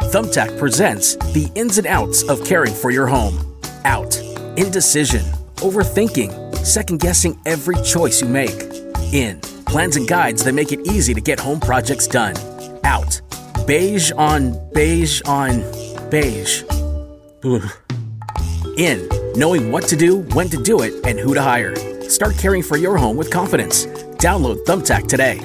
Thumbtack presents the ins and outs of caring for your home. Out. Indecision. Overthinking. Second-guessing every choice you make. In. Plans and guides that make it easy to get home projects done. Out. Beige on beige on beige. Ugh. In. Knowing what to do, when to do it, and who to hire. Start caring for your home with confidence. Download Thumbtack today.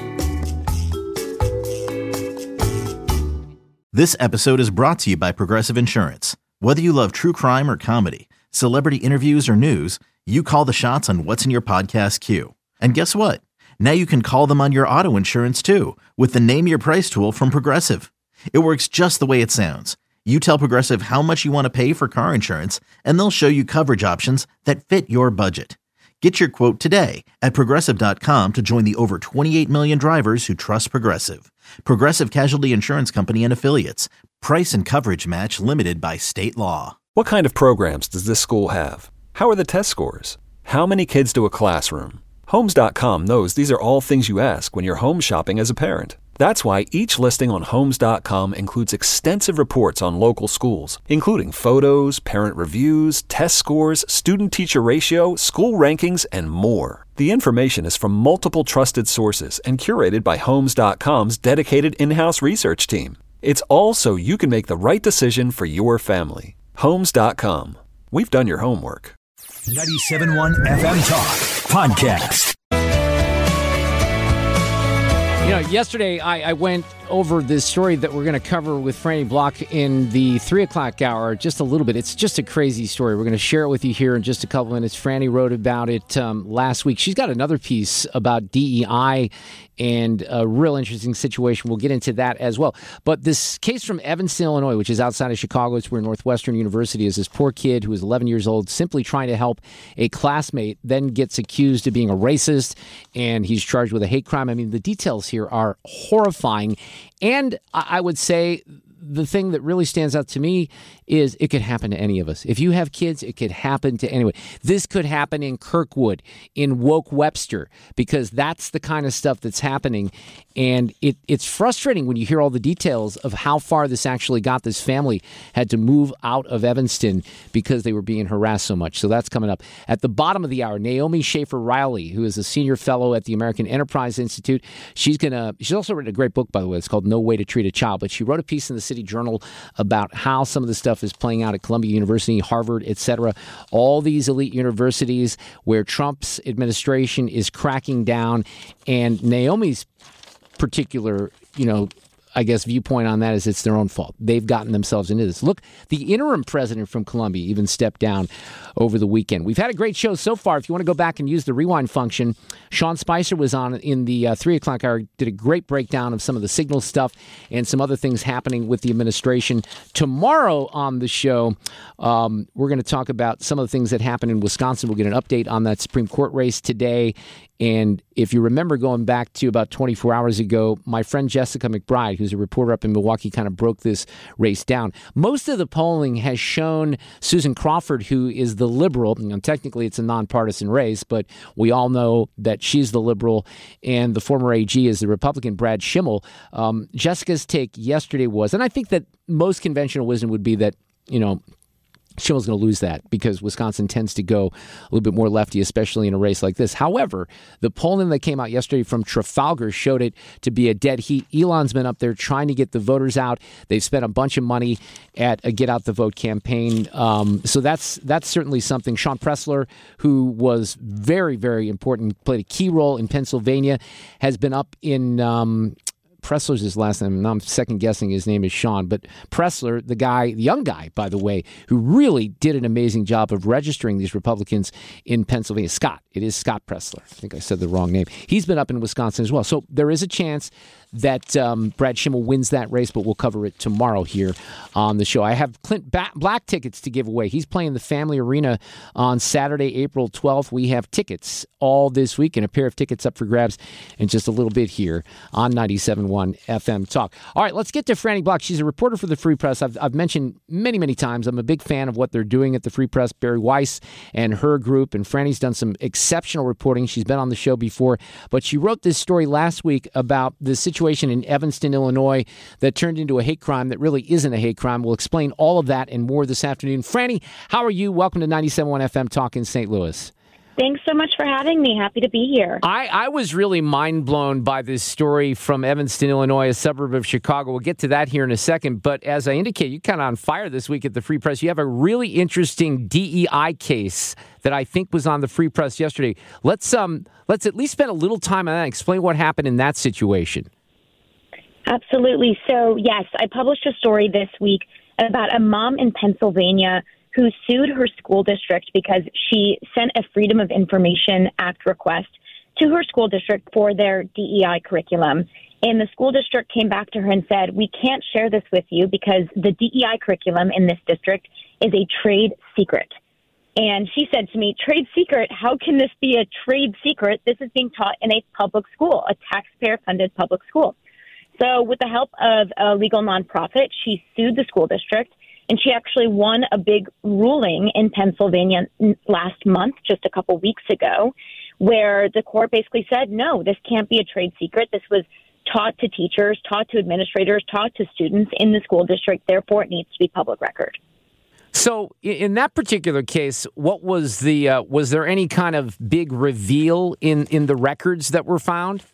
This episode is brought to you by Progressive Insurance. Whether you love true crime or comedy, celebrity interviews or news, you call the shots on what's in your podcast queue. And guess what? Now you can call them on your auto insurance too with the Name Your Price tool from Progressive. It works just the way it sounds. You tell Progressive how much you want to pay for car insurance, and they'll show you coverage options that fit your budget. Get your quote today at Progressive.com to join the over 28 million drivers who trust Progressive. Progressive Casualty Insurance Company and Affiliates. Price and coverage match limited by state law. What kind of programs does this school have? How are the test scores? How many kids do a classroom? Homes.com knows these are all things you ask when you're home shopping as a parent. That's why each listing on Homes.com includes extensive reports on local schools, including photos, parent reviews, test scores, student-teacher ratio, school rankings, and more. The information is from multiple trusted sources and curated by Homes.com's dedicated in-house research team. It's all so you can make the right decision for your family. Homes.com. We've done your homework. 97.1 FM Talk Podcast. You know, yesterday I went over this story that we're going to cover with Franny Block in the 3 o'clock hour just a little bit. It's just a crazy story. We're going to share it with you here in just a couple minutes. Franny wrote about it last week. She's got another piece about DEI and a real interesting situation. We'll get into that as well. But this case from Evanston, Illinois, which is outside of Chicago, it's where Northwestern University is. This poor kid who is 11 years old, simply trying to help a classmate, then gets accused of being a racist, and he's charged with a hate crime. I mean, the details here are horrifying. And I would say the thing that really stands out to me is it could happen to any of us. If you have kids, it could happen to anyone. This could happen in Kirkwood, in Woke Webster, because that's the kind of stuff that's happening. And it's frustrating when you hear all the details of how far this actually got. This family had to move out of Evanston because they were being harassed so much. So that's coming up. At the bottom of the hour, Naomi Schaefer Riley, who is a senior fellow at the American Enterprise Institute. She's also written a great book, by the way. It's called No Way to Treat a Child. But she wrote a piece in the City Journal about how some of the stuff is playing out at Columbia University, Harvard, etc. All these elite universities where Trump's administration is cracking down. And Naomi's particular, I guess, viewpoint on that is it's their own fault. They've gotten themselves into this. Look, the interim president from Columbia even stepped down over the weekend. We've had a great show so far. If you want to go back and use the rewind function, Sean Spicer was on in the 3 o'clock hour, did a great breakdown of some of the signal stuff and some other things happening with the administration. Tomorrow on the show, we're going to talk about some of the things that happened in Wisconsin. We'll get an update on that Supreme Court race today. And if you remember going back to about 24 hours ago, my friend Jessica McBride, who's a reporter up in Milwaukee, kind of broke this race down. Most of the polling has shown Susan Crawford, who is the liberal, technically it's a nonpartisan race, but we all know that she's the liberal and the former AG is the Republican, Brad Schimmel. Jessica's take yesterday was, and I think that most conventional wisdom would be that, Schimmel's going to lose that because Wisconsin tends to go a little bit more lefty, especially in a race like this. However, the polling that came out yesterday from Trafalgar showed it to be a dead heat. Elon's been up there trying to get the voters out. They've spent a bunch of money at a Get Out the Vote campaign. So that's certainly something. Sean Pressler, who was very, very important, played a key role in Pennsylvania, has been up in Pressler's his last name. Now I'm second guessing his name is Sean, but Pressler, the young guy, by the way, who really did an amazing job of registering these Republicans in Pennsylvania. It is Scott Pressler. I think I said the wrong name. He's been up in Wisconsin as well. So there is a chance that Brad Schimmel wins that race, but we'll cover it tomorrow here on the show. I have Clint Black tickets to give away. He's playing the Family Arena on Saturday, April 12th. We have tickets all this week and a pair of tickets up for grabs in just a little bit here on 97.1 97.1 FM Talk. All right, let's get to Franny Block. She's a reporter for the Free Press. I've mentioned many, many times I'm a big fan of what they're doing at the Free Press, Barry Weiss and her group. And Franny's done some exceptional reporting. She's been on the show before. But she wrote this story last week about the situation in Evanston, Illinois, that turned into a hate crime that really isn't a hate crime. We'll explain all of that and more this afternoon. Franny, how are you? Welcome to 97.1 FM Talk in St. Louis. Thanks so much for having me. Happy to be here. I was really mind blown by this story from Evanston, Illinois, a suburb of Chicago. We'll get to that here in a second. But as I indicated, you're kind of on fire this week at the Free Press. You have a really interesting DEI case that I think was on the Free Press yesterday. Let's at least spend a little time on that and explain what happened in that situation. Absolutely. So, yes, I published a story this week about a mom in Pennsylvania who sued her school district because she sent a Freedom of Information Act request to her school district for their DEI curriculum. And the school district came back to her and said, we can't share this with you because the DEI curriculum in this district is a trade secret. And she said to me, trade secret? How can this be a trade secret? This is being taught in a public school, a taxpayer-funded public school. So with the help of a legal nonprofit, she sued the school district. And she actually won a big ruling in Pennsylvania last month, just a couple weeks ago, where the court basically said, no, this can't be a trade secret. This was taught to teachers, taught to administrators, taught to students in the school district. Therefore, it needs to be public record. So in that particular case, what was was there any kind of big reveal in the records that were found?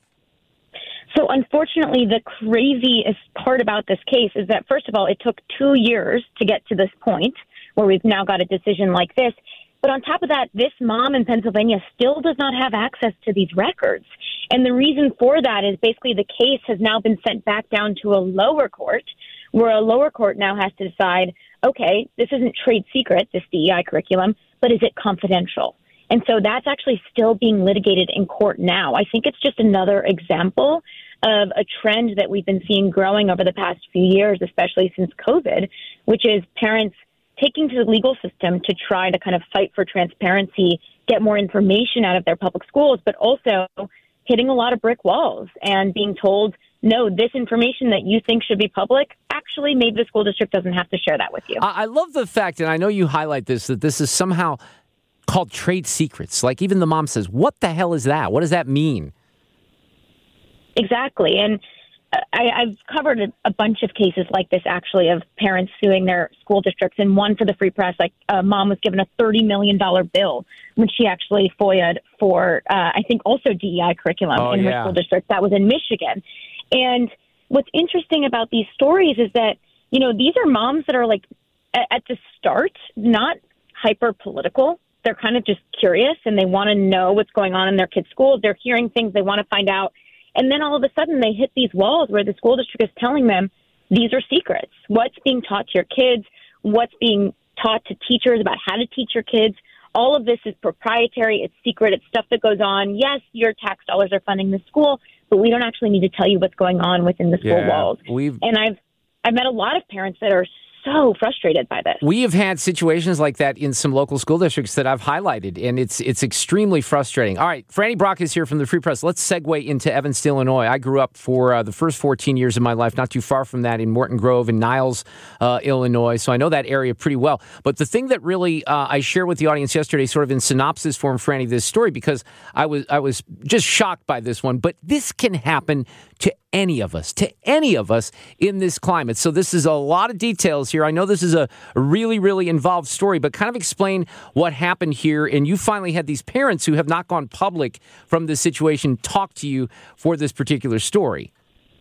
So unfortunately, the craziest part about this case is that, first of all, it took 2 years to get to this point where we've now got a decision like this. But on top of that, this mom in Pennsylvania still does not have access to these records. And the reason for that is basically the case has now been sent back down to a lower court, where a lower court now has to decide, okay, this isn't trade secret, this DEI curriculum, but is it confidential? And so that's actually still being litigated in court now. I think it's just another example of a trend that we've been seeing growing over the past few years, especially since COVID, which is parents taking to the legal system to try to kind of fight for transparency, get more information out of their public schools, but also hitting a lot of brick walls and being told, no, this information that you think should be public, actually maybe the school district doesn't have to share that with you. I love the fact, and I know you highlight this, that this is somehow called trade secrets. Like even the mom says, what the hell is that? What does that mean? Exactly. And I've covered a bunch of cases like this, actually, of parents suing their school districts. And one for the Free Press, like a mom was given a $30 million bill when she actually FOIA'd for, I think, also DEI curriculum in her school district. That was in Michigan. And what's interesting about these stories is that, you know, these are moms that are like at the start, not hyper political. They're kind of just curious and they want to know what's going on in their kids' schools. They're hearing things they want to find out. And then all of a sudden they hit these walls where the school district is telling them these are secrets. What's being taught to your kids, what's being taught to teachers about how to teach your kids. All of this is proprietary. It's secret. It's stuff that goes on. Yes, your tax dollars are funding the school, but we don't actually need to tell you what's going on within the school walls. And I've met a lot of parents that are so frustrated by this. We have had situations like that in some local school districts that I've highlighted, and it's extremely frustrating. All right, Franny Block is here from the Free Press. Let's segue into Evanston, Illinois. I grew up for the first 14 years of my life, not too far from that, in Morton Grove in Niles, Illinois, so I know that area pretty well. But the thing that really I shared with the audience yesterday, sort of in synopsis form, Franny, this story, because I was just shocked by this one, but this can happen to any of us in this climate. So this is a lot of details here. I know this is a really, really involved story, but kind of explain what happened here. And you finally had these parents who have not gone public from this situation talk to you for this particular story.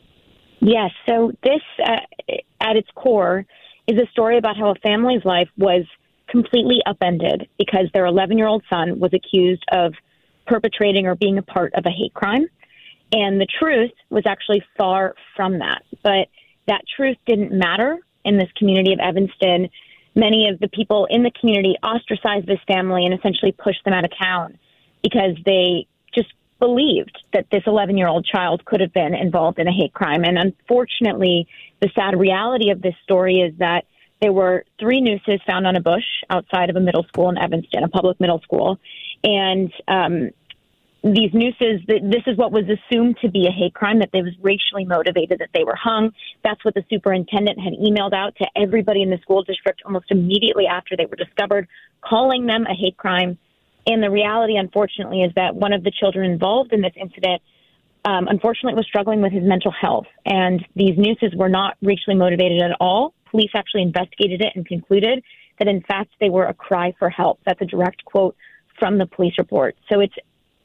Yes. So this, at its core, is a story about how a family's life was completely upended because their 11-year-old son was accused of perpetrating or being a part of a hate crime. And the truth was actually far from that. But that truth didn't matter in this community of Evanston. Many of the people in the community ostracized this family and essentially pushed them out of town because they just believed that this 11-year-old child could have been involved in a hate crime. And unfortunately, the sad reality of this story is that there were 3 nooses found on a bush outside of a middle school in Evanston, a public middle school. And these nooses, this is what was assumed to be a hate crime, that they was racially motivated, that they were hung. That's what the superintendent had emailed out to everybody in the school district almost immediately after they were discovered, calling them a hate crime. And the reality, unfortunately, is that one of the children involved in this incident, unfortunately, was struggling with his mental health. And these nooses were not racially motivated at all. Police actually investigated it and concluded that, in fact, they were a cry for help. That's a direct quote from the police report. So it's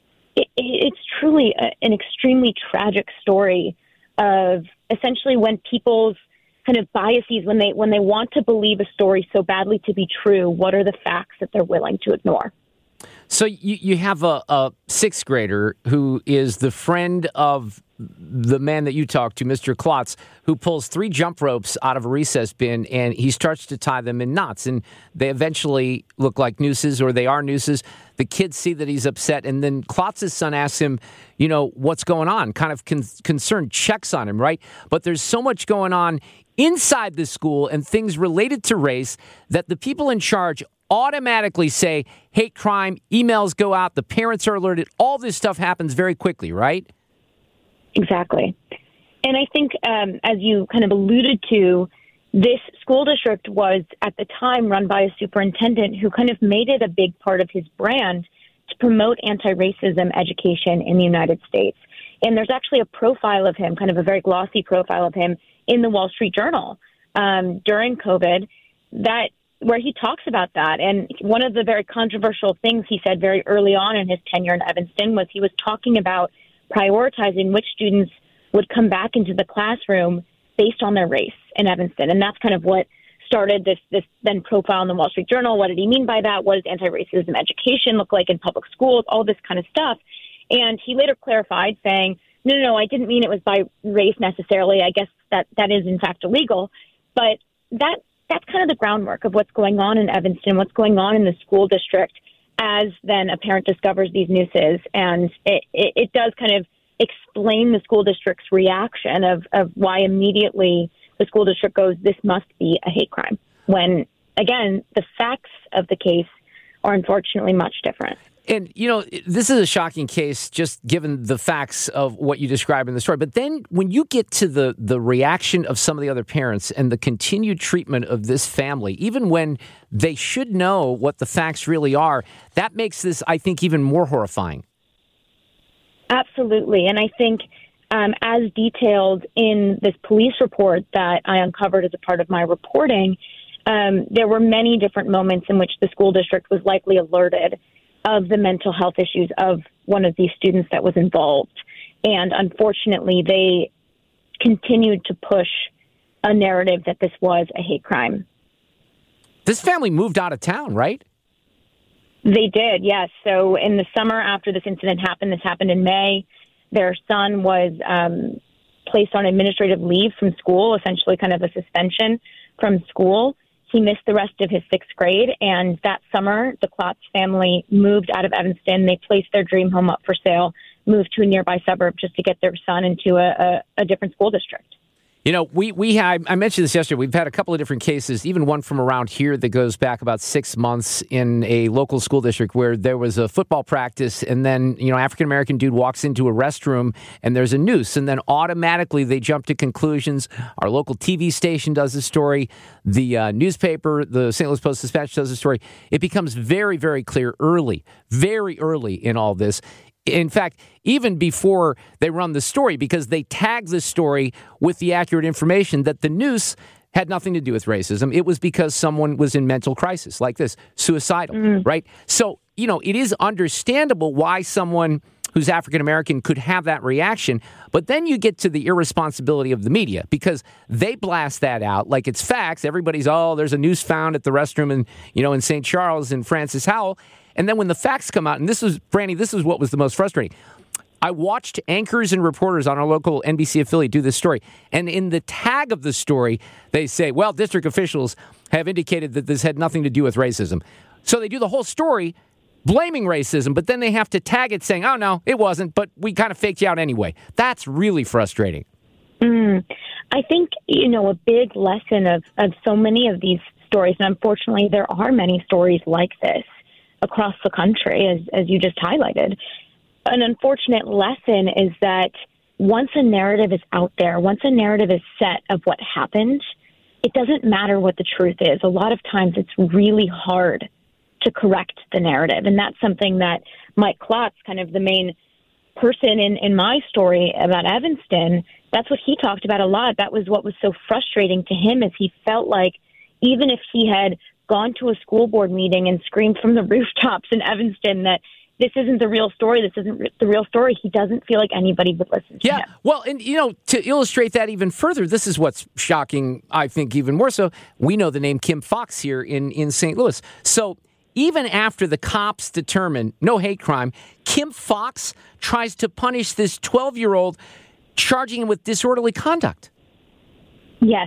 truly an extremely tragic story of essentially when people's kind of biases, when they want to believe a story so badly to be true, what are the facts that they're willing to ignore? So you have a sixth grader who is the friend of the man that you talked to, Mr. Klotz, who pulls 3 jump ropes out of a recess bin, and he starts to tie them in knots. And they eventually look like nooses, or they are nooses. The kids see that he's upset, and then Klotz's son asks him, what's going on? Kind of concerned, checks on him, right? But there's so much going on inside the school and things related to race that the people in charge automatically say hate crime, emails go out, the parents are alerted. All this stuff happens very quickly, right? Exactly. And I think, as you kind of alluded to, this school district was at the time run by a superintendent who kind of made it a big part of his brand to promote anti-racism education in the United States. And there's actually a profile of him, kind of a very glossy profile of him, in the Wall Street Journal during COVID where he talks about that. And one of the very controversial things he said very early on in his tenure in Evanston was he was talking about prioritizing which students would come back into the classroom based on their race in Evanston. And that's kind of what started this then profile in the Wall Street Journal. What did he mean by that? What does anti-racism education look like in public schools? All this kind of stuff. And he later clarified saying, no, I didn't mean it was by race necessarily. I guess that is in fact illegal. But that's kind of the groundwork of what's going on in Evanston, what's going on in the school district as then a parent discovers these nooses. And it does kind of explain the school district's reaction of why immediately the school district goes, this must be a hate crime, when, again, the facts of the case are unfortunately much different. And, this is a shocking case, just given the facts of what you describe in the story. But then when you get to the reaction of some of the other parents and the continued treatment of this family, even when they should know what the facts really are, that makes this, I think, even more horrifying. Absolutely. And I think as detailed in this police report that I uncovered as a part of my reporting, there were many different moments in which the school district was likely alerted of the mental health issues of one of these students that was involved. And unfortunately, they continued to push a narrative that this was a hate crime. This family moved out of town, right? They did, yes. So in the summer after this incident happened, this happened in May, their son was placed on administrative leave from school, essentially kind of a suspension from school. He missed the rest of his 6th grade, and that summer, the Klotz family moved out of Evanston. They placed their dream home up for sale, moved to a nearby suburb just to get their son into a different school district. I mentioned this yesterday. We've had a couple of different cases, even one from around here that goes back about 6 months in a local school district where there was a football practice, and then, African-American dude walks into a restroom and there's a noose, and then automatically they jump to conclusions. Our local TV station does a story. The newspaper, the St. Louis Post-Dispatch, does a story. It becomes very, very clear very early in all this. In fact, even before they run the story, because they tag the story with the accurate information that the noose had nothing to do with racism. It was because someone was in mental crisis like this, suicidal, right? So, it is understandable why someone who's African-American could have that reaction. But then you get to the irresponsibility of the media, because they blast that out like it's facts. Everybody's, there's a noose found at the restroom in St. Charles in Francis Howell. And then when the facts come out, and this is what was the most frustrating. I watched anchors and reporters on our local NBC affiliate do this story. And in the tag of the story, they say, well, district officials have indicated that this had nothing to do with racism. So they do the whole story blaming racism, but then they have to tag it saying, oh, no, it wasn't, but we kind of faked you out anyway. That's really frustrating. I think, a big lesson of so many of these stories, and unfortunately there are many stories like this across the country, as you just highlighted, an unfortunate lesson is that once a narrative is out there, once a narrative is set of what happened, it doesn't matter what the truth is. A lot of times it's really hard to correct the narrative. And that's something that Mike Klotz, kind of the main person in my story about Evanston, that's what he talked about a lot. That was what was so frustrating to him, is he felt like even if he had gone to a school board meeting and screamed from the rooftops in Evanston that this isn't the real story, this isn't the real story, he doesn't feel like anybody would listen to him. Yeah, well, and, to illustrate that even further, this is what's shocking, I think, even more so. We know the name Kim Foxx here in St. Louis. So even after the cops determine no hate crime, Kim Foxx tries to punish this 12-year-old, charging him with disorderly conduct. Yes.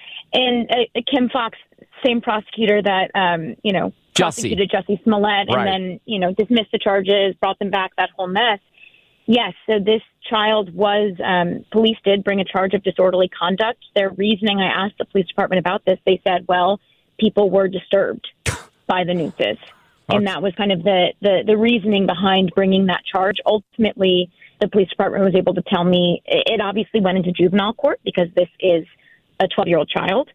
And Kim Foxx, same prosecutor that, prosecuted Jussie Smollett, right, and then, dismissed the charges, brought them back, that whole mess. Yes, so this child was, police did bring a charge of disorderly conduct. Their reasoning, I asked the police department about this, they said, well, people were disturbed by the nooses. And that was kind of the reasoning behind bringing that charge. Ultimately, the police department was able to tell me it obviously went into juvenile court because this is a 12-year-old child.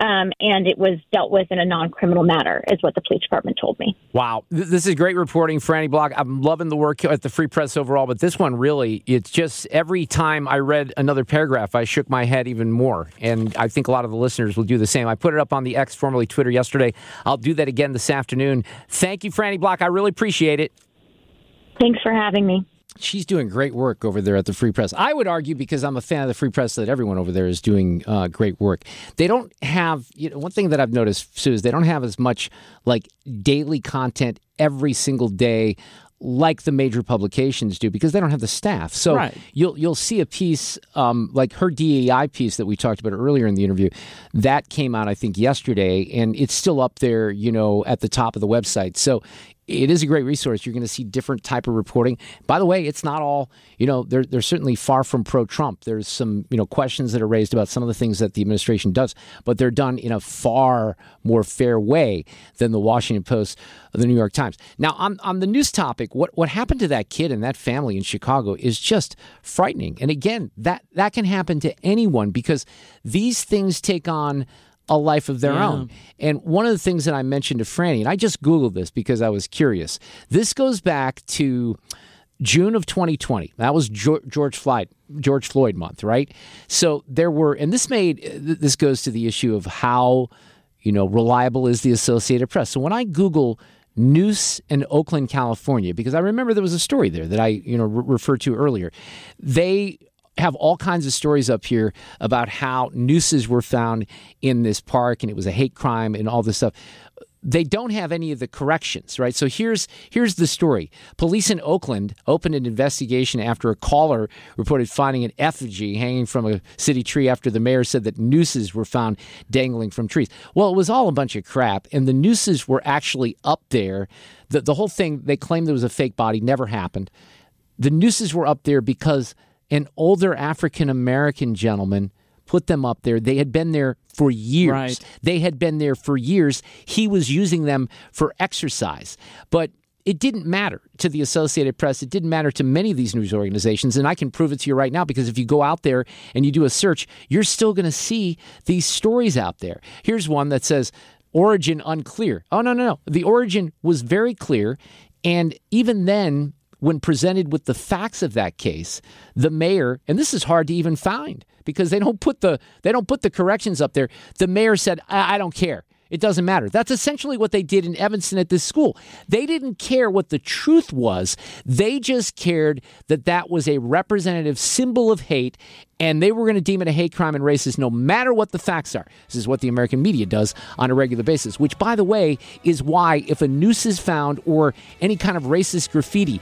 And it was dealt with in a non-criminal matter, is what the police department told me. Wow. This is great reporting, Franny Block. I'm loving the work at the Free Press overall, but this one really, it's just every time I read another paragraph, I shook my head even more. And I think a lot of the listeners will do the same. I put it up on the X, formerly Twitter, yesterday. I'll do that again this afternoon. Thank you, Franny Block. I really appreciate it. Thanks for having me. She's doing great work over there at the Free Press. I would argue, because I'm a fan of the Free Press, that everyone over there is doing great work. They don't have, one thing that I've noticed, Sue, is they don't have as much like daily content every single day like the major publications do, because they don't have the staff. So right, you'll see a piece like her DEI piece that we talked about earlier in the interview. That came out, I think, yesterday, and it's still up there, at the top of the website. So it is a great resource. You're going to see different type of reporting. By the way, it's not all, they're certainly far from pro-Trump. There's some, questions that are raised about some of the things that the administration does, but they're done in a far more fair way than the Washington Post or the New York Times. Now, on the news topic, what happened to that kid and that family in Chicago is just frightening. And again, that can happen to anyone, because these things take on a life of their own. And one of the things that I mentioned to Franny, and I just Googled this because I was curious, this goes back to June of 2020. That was George Floyd month, right? So there were, and this goes to the issue of how, reliable is the Associated Press. So when I Google noose in Oakland, California, because I remember there was a story there that I, referred to earlier, they have all kinds of stories up here about how nooses were found in this park and it was a hate crime and all this stuff. They don't have any of the corrections, right? So here's the story. Police in Oakland opened an investigation after a caller reported finding an effigy hanging from a city tree after the mayor said that nooses were found dangling from trees. Well, it was all a bunch of crap, and the nooses were actually up there. The whole thing, they claimed there was a fake body, never happened. The nooses were up there because an older African-American gentleman put them up there. They had been there for years. Right. They had been there for years. He was using them for exercise. But it didn't matter to the Associated Press. It didn't matter to many of these news organizations. And I can prove it to you right now, because if you go out there and you do a search, you're still going to see these stories out there. Here's one that says, origin unclear. Oh, no. The origin was very clear. And even then, when presented with the facts of that case, the mayor, and this is hard to even find because they don't put the corrections up there. The mayor said, I don't care. It doesn't matter. That's essentially what they did in Evanston at this school. They didn't care what the truth was. They just cared that that was a representative symbol of hate, and they were going to deem it a hate crime and racist no matter what the facts are. This is what the American media does on a regular basis, which, by the way, is why if a noose is found or any kind of racist graffiti,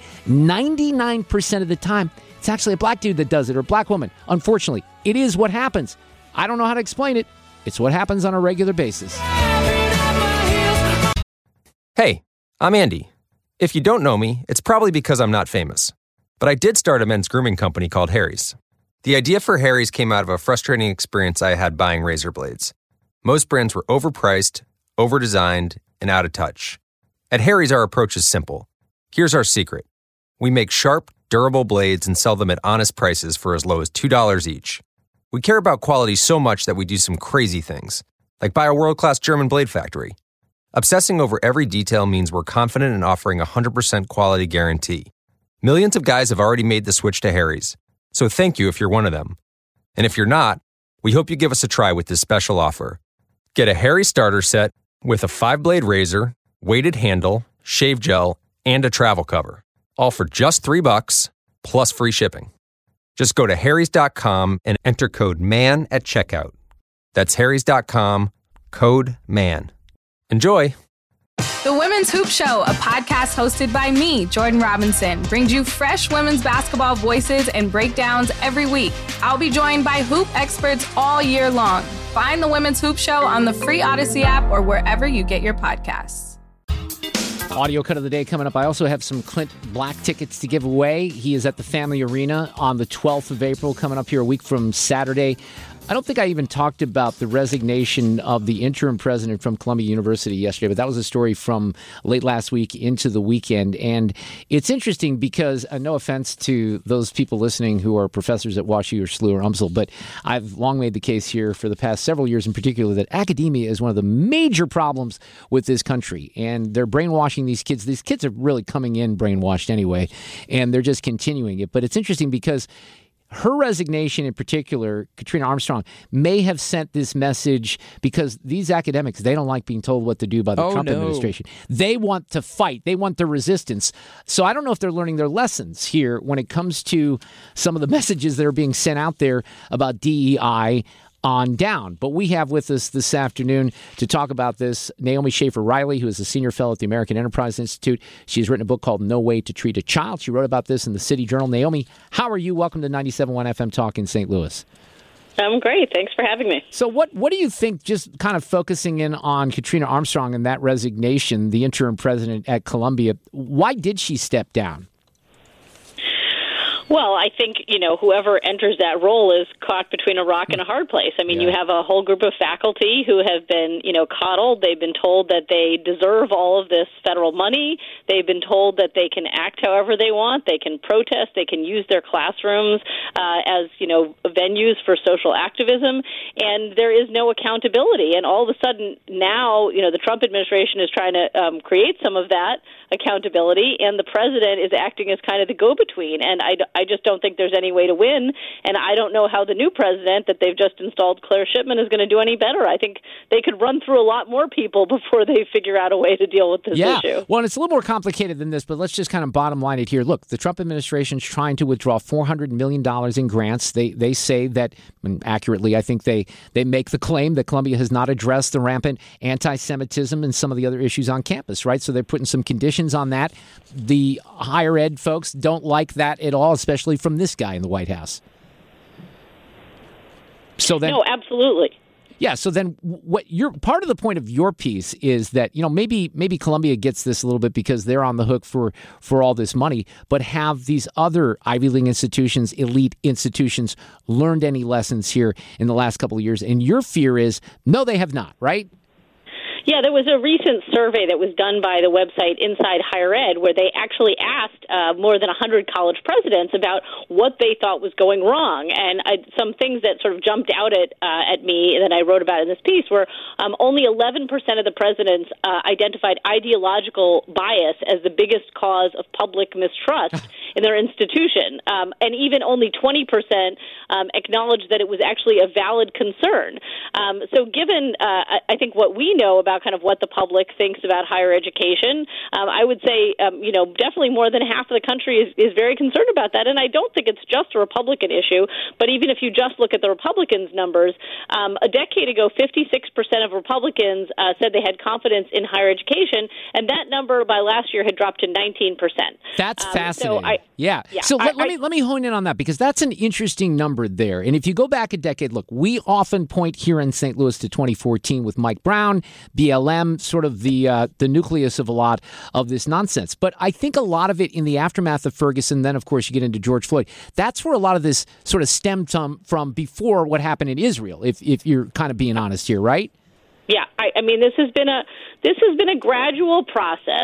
99% of the time, it's actually a black dude that does it or a black woman. Unfortunately, it is what happens. I don't know how to explain it. It's what happens on a regular basis. Hey, I'm Andy. If you don't know me, it's probably because I'm not famous. But I did start a men's grooming company called Harry's. The idea for Harry's came out of a frustrating experience I had buying razor blades. Most brands were overpriced, overdesigned, and out of touch. At Harry's, our approach is simple. Here's our secret. We make sharp, durable blades and sell them at honest prices for as low as $2 each. We care about quality so much that we do some crazy things, like buy a world-class German blade factory. Obsessing over every detail means we're confident in offering a 100% quality guarantee. Millions of guys have already made the switch to Harry's, so thank you if you're one of them. And if you're not, we hope you give us a try with this special offer. Get a Harry starter set with a 5-blade razor, weighted handle, shave gel, and a travel cover. All for just $3 plus free shipping. Just go to harrys.com and enter code MAN at checkout. That's harrys.com, code MAN. Enjoy. The Women's Hoop Show, a podcast hosted by me, Jordan Robinson, brings you fresh women's basketball voices and breakdowns every week. I'll be joined by hoop experts all year long. Find the Women's Hoop Show on the free Odyssey app or wherever you get your podcasts. Audio cut of the day coming up. I also have some Clint Black tickets to give away. He is at the Family Arena on the 12th of April, coming up here a week from Saturday. I don't think I even talked about the resignation of the interim president from Columbia University yesterday, but that was a story from late last week into the weekend. And it's interesting because, no offense to those people listening who are professors at WashU or SLU or UMSL, but I've long made the case here for the past several years in particular that academia is one of the major problems with this country. And they're brainwashing these kids. These kids are really coming in brainwashed anyway, and they're just continuing it. But it's interesting because her resignation in particular, Katrina Armstrong, may have sent this message because these academics, they don't like being told what to do by the Trump administration. They want to fight. They want the resistance. So I don't know if they're learning their lessons here when it comes to some of the messages that are being sent out there about DEI on down. But we have with us this afternoon to talk about this Naomi Schaefer Riley, who is a senior fellow at the American Enterprise Institute. She's written a book called No Way to Treat a Child. She wrote about this in the City Journal. Naomi, how are you? Welcome to 97.1 FM Talk in St. Louis. I'm great. Thanks for having me. So what do you think, just kind of focusing in on Katrina Armstrong and that resignation, the interim president at Columbia, why did she step down? Well, I think, whoever enters that role is caught between a rock and a hard place. I mean, You have a whole group of faculty who have been, coddled. They've been told that they deserve all of this federal money. They've been told that they can act however they want. They can protest. They can use their classrooms as, venues for social activism. And there is no accountability. And all of a sudden now, the Trump administration is trying to create some of that accountability, and the president is acting as kind of the go-between. And I just don't think there's any way to win, and I don't know how the new president that they've just installed, Claire Shipman, is going to do any better. I think they could run through a lot more people before they figure out a way to deal with this issue. Well, and it's a little more complicated than this, but let's just kind of bottom line it here. Look, the Trump administration is trying to withdraw $400 million in grants. They say that, and accurately, I think they make the claim that Columbia has not addressed the rampant anti-Semitism and some of the other issues on campus, right? So they're putting some conditions on that. The higher ed folks don't like that at all, especially from this guy in the White House. So then, no, absolutely. Yeah. So then, what your part of the point of your piece is that maybe Columbia gets this a little bit because they're on the hook for all this money, but have these other Ivy League institutions, elite institutions, learned any lessons here in the last couple of years? And your fear is no, they have not, right? Yeah, there was a recent survey that was done by the website Inside Higher Ed where they actually asked more than 100 college presidents about what they thought was going wrong. And some things that sort of jumped out at me that I wrote about in this piece were only 11% of the presidents identified ideological bias as the biggest cause of public mistrust in their institution. And even only 20% acknowledged that it was actually a valid concern. So given, I think, what we know about kind of what the public thinks about higher education, I would say, definitely more than half of the country is very concerned about that. And I don't think it's just a Republican issue, but even if you just look at the Republicans' numbers, a decade ago, 56% of Republicans said they had confidence in higher education, and that number by last year had dropped to 19%. That's fascinating. So let me hone in on that, because that's an interesting number there. And if you go back a decade, look, we often point here in St. Louis to 2014 with Mike Brown, BLM, sort of the nucleus of a lot of this nonsense. But I think a lot of it in the aftermath of Ferguson, then, of course, you get into George Floyd. That's where a lot of this sort of stemmed from before what happened in Israel, if you're kind of being honest here, right? Yeah, I mean, this has been a gradual process.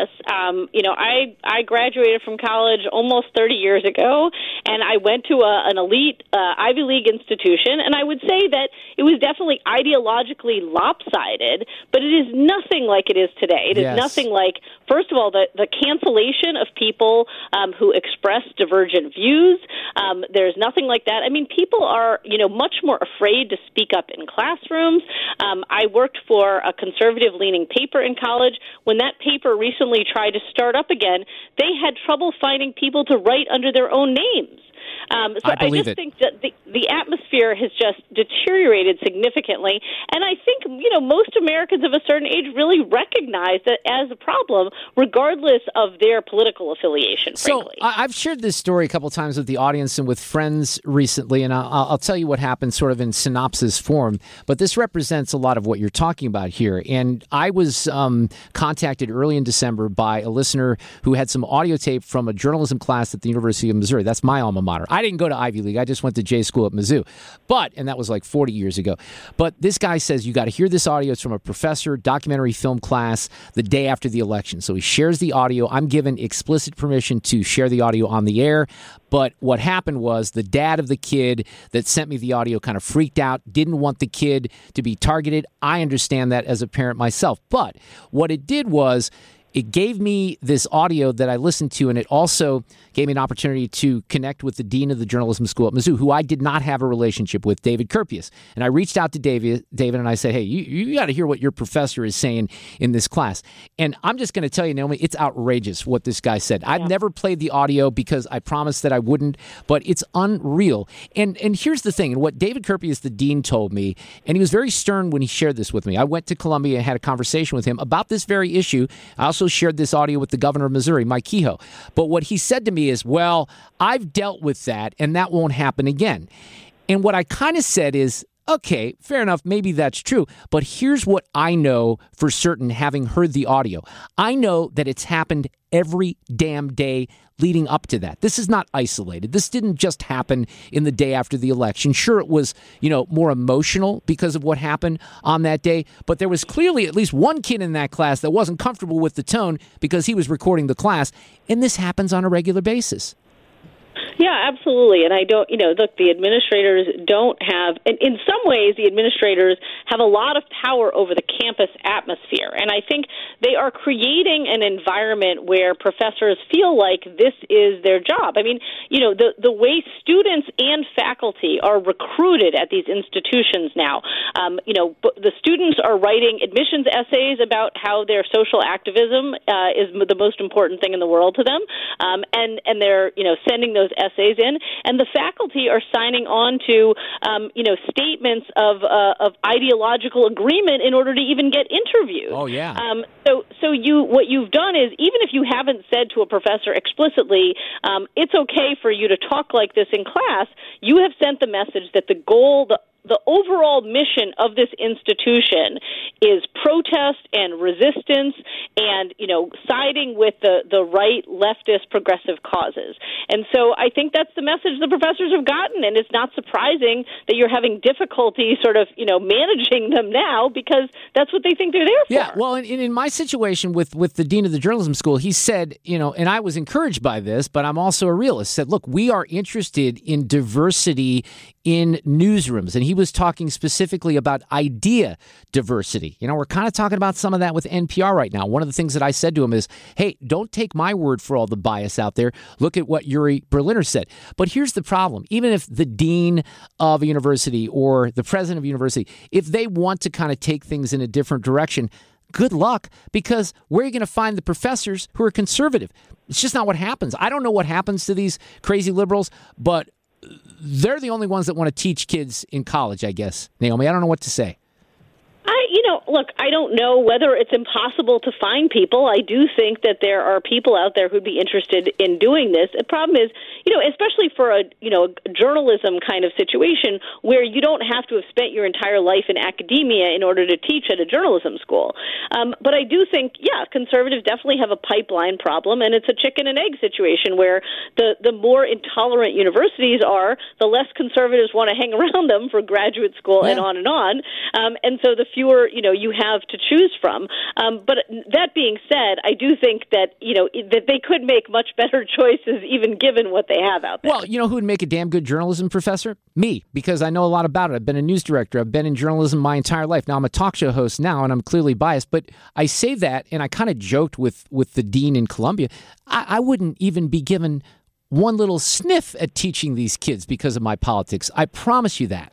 I graduated from college almost 30 years ago, and I went to an elite Ivy League institution, and I would say that it was definitely ideologically lopsided, but it is nothing like it is today. It is nothing like, first of all, the cancellation of people who express divergent views. There's nothing like that. I mean, people are, much more afraid to speak up in classrooms. I worked for a conservative-leaning paper in college. When that paper recently tried to start up again, they had trouble finding people to write under their own names. So I just think that the atmosphere has just deteriorated significantly, and I think most Americans of a certain age really recognize that as a problem, regardless of their political affiliation. Frankly. So I've shared this story a couple times with the audience and with friends recently, and I'll tell you what happened, sort of in synopsis form. But this represents a lot of what you're talking about here. And I was contacted early in December by a listener who had some audio tape from a journalism class at the University of Missouri. That's my alma mater. I didn't go to Ivy League. I just went to J School at Mizzou. And that was like 40 years ago. But this guy says, you got to hear this audio. It's from a professor, documentary film class, the day after the election. So he shares the audio. I'm given explicit permission to share the audio on the air. But what happened was the dad of the kid that sent me the audio kind of freaked out, didn't want the kid to be targeted. I understand that as a parent myself. But what it did was it gave me this audio that I listened to, and it also gave me an opportunity to connect with the dean of the journalism school at Mizzou, who I did not have a relationship with, David Kurpius. And I reached out to David, and I said, hey, you got to hear what your professor is saying in this class. And I'm just going to tell you, Naomi, it's outrageous what this guy said. I've never played the audio because I promised that I wouldn't, but it's unreal. And here's the thing, and what David Kurpius, the dean, told me, and he was very stern when he shared this with me. I went to Columbia and had a conversation with him about this very issue. I also shared this audio with the governor of Missouri, Mike Kehoe. But what he said to me is, well, I've dealt with that, and that won't happen again. And what I kind of said is, okay, fair enough, maybe that's true. But here's what I know for certain, having heard the audio. I know that it's happened every damn day leading up to that. This is not isolated. This didn't just happen in the day after the election. Sure, it was, more emotional because of what happened on that day, but there was clearly at least one kid in that class that wasn't comfortable with the tone because he was recording the class, and this happens on a regular basis. Yeah, absolutely. And I don't, look, the administrators don't have, and in some ways, the administrators have a lot of power over the campus atmosphere. And I think they are creating an environment where professors feel like this is their job. I mean, the way students and faculty are recruited at these institutions now, the students are writing admissions essays about how their social activism is the most important thing in the world to them. And they're, sending those essays in, and the faculty are signing on to, statements of ideological agreement in order to even get interviewed. Oh, yeah. So what you've done is, even if you haven't said to a professor explicitly, it's okay for you to talk like this in class, you have sent the message that the overall mission of this institution is protest and resistance and, siding with the right, leftist, progressive causes. And so I think that's the message the professors have gotten, and it's not surprising that you're having difficulty sort of, managing them now because that's what they think they're there for. Yeah, well, in my situation with the dean of the journalism school, he said, and I was encouraged by this, but I'm also a realist, said, look, we are interested in diversity in newsrooms. And he was talking specifically about idea diversity. We're kind of talking about some of that with NPR right now. One of the things that I said to him is, hey, don't take my word for all the bias out there. Look at what Yuri Berliner said. But here's the problem. Even if the dean of a university or the president of a university, if they want to kind of take things in a different direction, good luck, because where are you going to find the professors who are conservative? It's just not what happens. I don't know what happens to these crazy liberals, but they're the only ones that want to teach kids in college, I guess. Naomi, I don't know what to say. Look, I don't know whether it's impossible to find people. I do think that there are people out there who'd be interested in doing this. The problem is, especially for a journalism kind of situation where you don't have to have spent your entire life in academia in order to teach at a journalism school. But I do think, conservatives definitely have a pipeline problem, and it's a chicken and egg situation where the more intolerant universities are, the less conservatives want to hang around them for graduate school and on. And so the fewer, you have to choose from. But that being said, I do think that, that they could make much better choices even given what they have out there. Well, you know who would make a damn good journalism professor? Me, because I know a lot about it. I've been a news director. I've been in journalism my entire life. Now I'm a talk show host now, and I'm clearly biased. But I say that, and I kind of joked with the dean in Columbia. I wouldn't even be given one little sniff at teaching these kids because of my politics. I promise you that.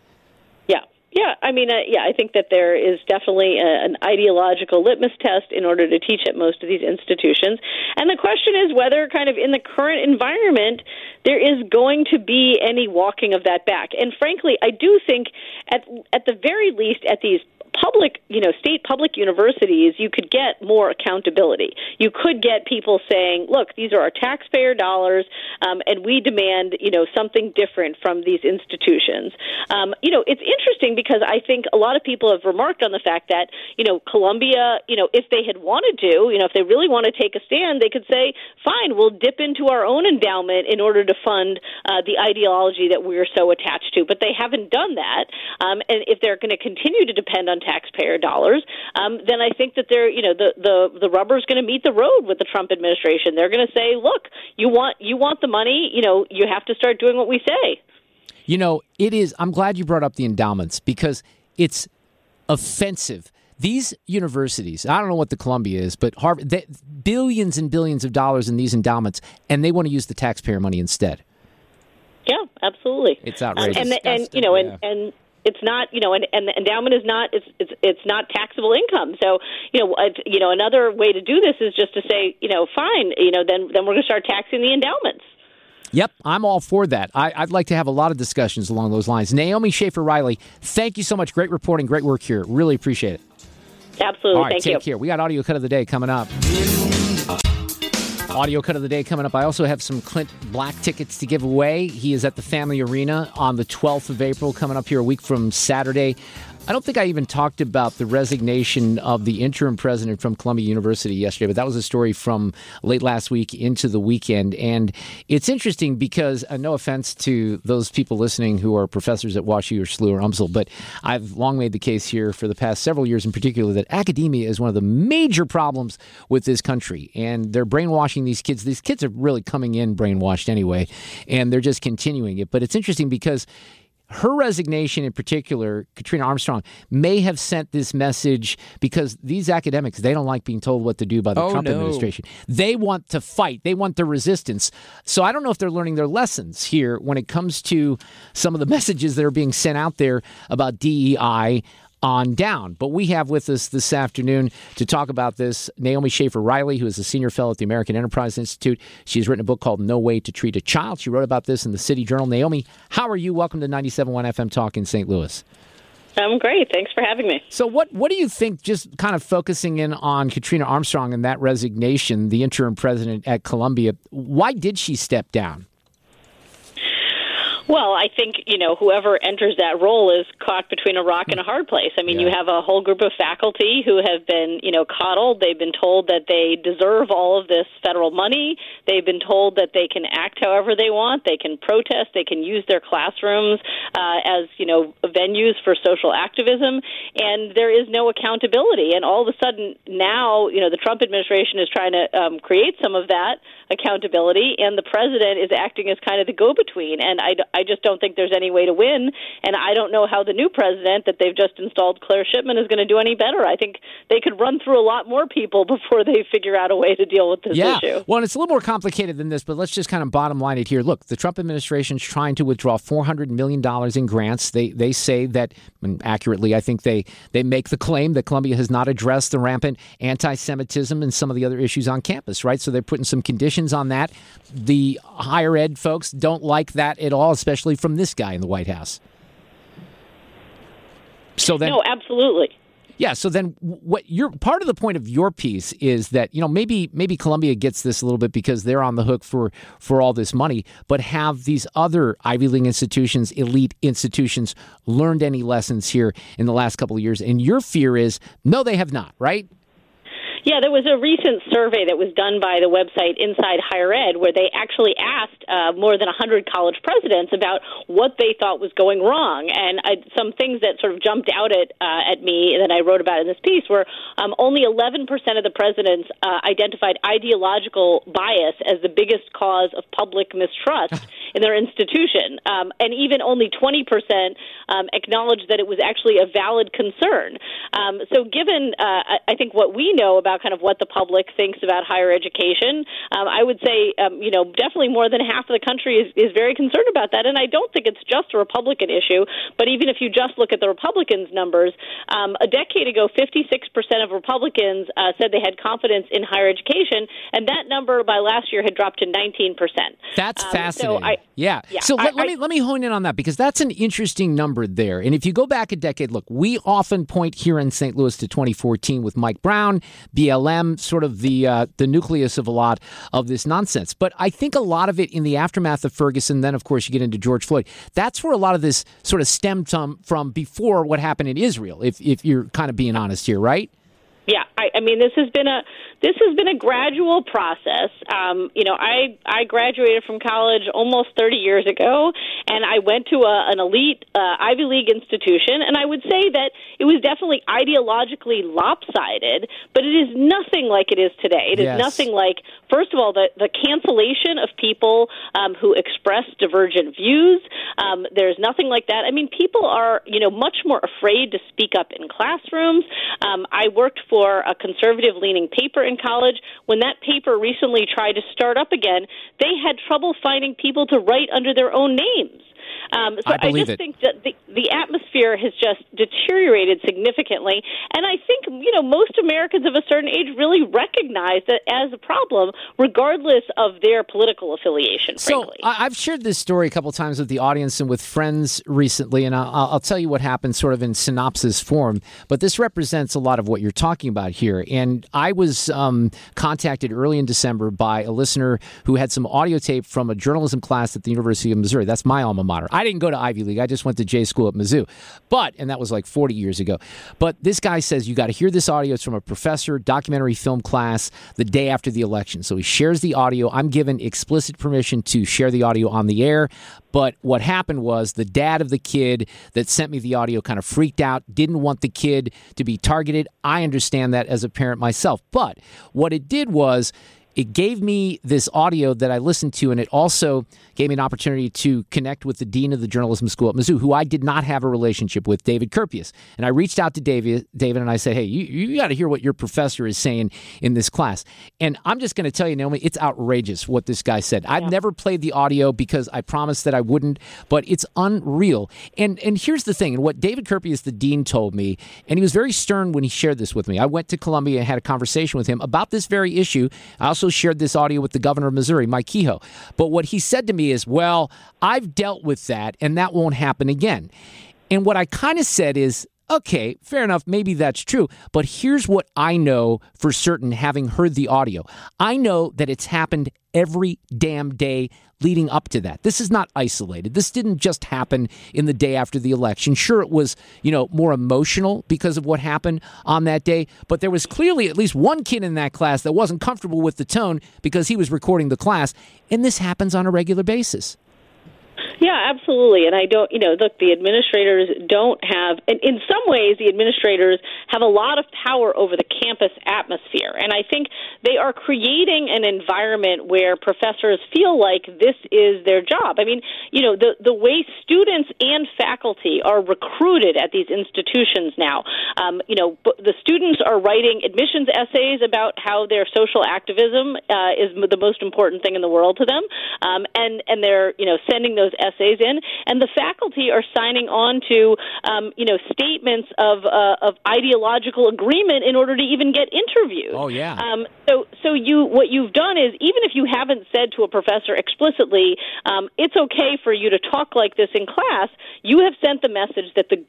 Yeah, I mean, I think that there is definitely an ideological litmus test in order to teach at most of these institutions. And the question is whether kind of in the current environment there is going to be any walking of that back. And frankly, I do think at the very least at these public, state public universities, you could get more accountability. You could get people saying, look, these are our taxpayer dollars, and we demand, something different from these institutions. It's interesting because I think a lot of people have remarked on the fact that, Columbia, if they had wanted to, if they really want to take a stand, they could say, fine, we'll dip into our own endowment in order to fund the ideology that we're so attached to. But they haven't done that. And if they're going to continue to depend on taxpayer dollars, then I think that they're, the rubber's going to meet the road with the Trump administration. They're going to say, look, you want the money, you have to start doing what we say. It is. I'm glad you brought up the endowments because it's offensive. These universities, I don't know what the Columbia is, but Harvard, billions and billions of dollars in these endowments, and they want to use the taxpayer money instead. Yeah, absolutely. It's outrageous. And it's not, and the endowment is not, it's not taxable income. So, another way to do this is just to say, fine, then we're going to start taxing the endowments. Yep, I'm all for that. I'd like to have a lot of discussions along those lines. Naomi Schaefer-Riley, thank you so much. Great reporting, great work here. Really appreciate it. Absolutely, all right, thank you. Take care. We got Audio Cut of the Day coming up. Audio Cut of the Day coming up. I also have some Clint Black tickets to give away. He is at the Family Arena on the 12th of April, coming up here a week from Saturday. I don't think I even talked about the resignation of the interim president from Columbia University yesterday, but that was a story from late last week into the weekend. And it's interesting because, no offense to those people listening who are professors at WashU or SLU or UMSL, but I've long made the case here for the past several years in particular that academia is one of the major problems with this country. And they're brainwashing these kids. These kids are really coming in brainwashed anyway, and they're just continuing it. But it's interesting because her resignation in particular, Katrina Armstrong, may have sent this message because these academics, they don't like being told what to do by the Trump administration. They want to fight. They want the resistance. So I don't know if they're learning their lessons here when it comes to some of the messages that are being sent out there about DEI on down. But we have with us this afternoon to talk about this Naomi Schaefer-Riley, who is a senior fellow at the American Enterprise Institute. She's written a book called No Way to Treat a Child. She wrote about this in the City Journal. Naomi, how are you? Welcome to 97.1 FM Talk in St. Louis. I'm great. Thanks for having me. So what do you think, just kind of focusing in on Katrina Armstrong and that resignation, the interim president at Columbia, why did she step down? Well, I think, whoever enters that role is caught between a rock and a hard place. I mean, You have a whole group of faculty who have been, coddled. They've been told that they deserve all of this federal money. They've been told that they can act however they want. They can protest. They can use their classrooms as, venues for social activism. And there is no accountability. And all of a sudden now, the Trump administration is trying to create some of that accountability, and the president is acting as kind of the go-between. And I just don't think there's any way to win, and I don't know how the new president that they've just installed, Claire Shipman, is going to do any better. I think they could run through a lot more people before they figure out a way to deal with this issue. Well, and it's a little more complicated than this, but let's just kind of bottom line it here. Look, the Trump administration's trying to withdraw $400 million in grants. They say that, and accurately, I think they make the claim that Columbia has not addressed the rampant anti-Semitism and some of the other issues on campus, right? So they're putting some conditions on that. The higher ed folks don't like that at all, especially from this guy in the White House. So then, no, absolutely. Yeah. So then, what your part of the point of your piece is that maybe Columbia gets this a little bit because they're on the hook for all this money, but have these other Ivy League institutions, elite institutions, learned any lessons here in the last couple of years? And your fear is no, they have not, right? Yeah, there was a recent survey that was done by the website Inside Higher Ed where they actually asked more than 100 college presidents about what they thought was going wrong. And some things that sort of jumped out at me that I wrote about in this piece were only 11% of the presidents identified ideological bias as the biggest cause of public mistrust in their institution. And even only 20% acknowledged that it was actually a valid concern. So given, I think, what we know about kind of what the public thinks about higher education, I would say, definitely more than half of the country is very concerned about that. And I don't think it's just a Republican issue, but even if you just look at the Republicans' numbers, a decade ago, 56% of Republicans said they had confidence in higher education, and that number by last year had dropped to 19%. That's fascinating. So let me hone in on that, because that's an interesting number there. And if you go back a decade, look, we often point here in St. Louis to 2014 with Mike Brown, BLM, sort of the nucleus of a lot of this nonsense. But I think a lot of it in the aftermath of Ferguson, then, of course, you get into George Floyd. That's where a lot of this sort of stemmed from before what happened in Israel, if you're kind of being honest here, right? Yeah, I mean, this has been a gradual process. I graduated from college almost 30 years ago, and I went to an elite Ivy League institution, and I would say that it was definitely ideologically lopsided, but it is nothing like it is today. It is nothing like, first of all, the cancellation of people who express divergent views. There's nothing like that. I mean, people are, much more afraid to speak up in classrooms. I worked for a conservative-leaning paper in college. When that paper recently tried to start up again, they had trouble finding people to write under their own names. I just think that the atmosphere has just deteriorated significantly, and I think most Americans of a certain age really recognize that as a problem, regardless of their political affiliation. Frankly. So I've shared this story a couple of times with the audience and with friends recently, and I'll tell you what happened, sort of in synopsis form. But this represents a lot of what you're talking about here. And I was contacted early in December by a listener who had some audio tape from a journalism class at the University of Missouri. That's my alma mater. I didn't go to Ivy League. I just went to J School at Mizzou. And that was like 40 years ago. But this guy says, you got to hear this audio. It's from a professor, documentary film class, the day after the election. So he shares the audio. I'm given explicit permission to share the audio on the air. But what happened was the dad of the kid that sent me the audio kind of freaked out, didn't want the kid to be targeted. I understand that as a parent myself. But what it did was it gave me this audio that I listened to, and it also gave me an opportunity to connect with the dean of the journalism school at Mizzou, who I did not have a relationship with, David Kurpius. And I reached out to David, and I said, hey, you got to hear what your professor is saying in this class. And I'm just going to tell you, Naomi, it's outrageous what this guy said. I've never played the audio because I promised that I wouldn't, but it's unreal. And here's the thing, and what David Kurpius, the dean, told me, and he was very stern when he shared this with me. I went to Columbia and had a conversation with him about this very issue. I also shared this audio with the governor of Missouri, Mike Kehoe. But what he said to me is, well, I've dealt with that, and that won't happen again. And what I kind of said is, okay, fair enough, maybe that's true, but here's what I know for certain, having heard the audio. I know that it's happened every damn day leading up to that. This is not isolated. This didn't just happen in the day after the election. Sure, it was, more emotional because of what happened on that day, but there was clearly at least one kid in that class that wasn't comfortable with the tone because he was recording the class, and this happens on a regular basis. Yeah, absolutely. And I don't, look, the administrators don't have, in some ways, the administrators have a lot of power over the campus atmosphere. And I think they are creating an environment where professors feel like this is their job. I mean, the way students and faculty are recruited at these institutions now, the students are writing admissions essays about how their social activism is the most important thing in the world to them. And they're, sending those essays in, and the faculty are signing on to, statements of ideological agreement in order to even get interviewed. Oh, yeah. So what you've done is, even if you haven't said to a professor explicitly, it's okay for you to talk like this in class, you have sent the message that the